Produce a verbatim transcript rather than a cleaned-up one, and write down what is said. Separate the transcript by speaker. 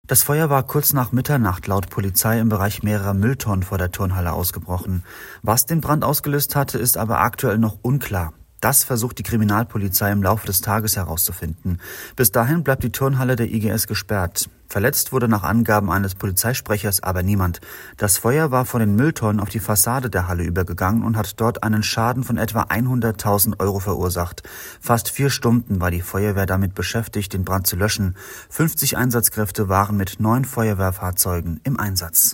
Speaker 1: Das Feuer war kurz nach Mitternacht laut Polizei im Bereich mehrerer Mülltonnen vor der Turnhalle ausgebrochen. Was den Brand ausgelöst hatte, ist aber aktuell noch unklar. Das versucht die Kriminalpolizei im Laufe des Tages herauszufinden. Bis dahin bleibt die Turnhalle der I G S gesperrt. Verletzt wurde nach Angaben eines Polizeisprechers aber niemand. Das Feuer war von den Mülltonnen auf die Fassade der Halle übergegangen und hat dort einen Schaden von etwa hunderttausend Euro verursacht. Fast vier Stunden war die Feuerwehr damit beschäftigt, den Brand zu löschen. fünfzig Einsatzkräfte waren mit neun Feuerwehrfahrzeugen im Einsatz.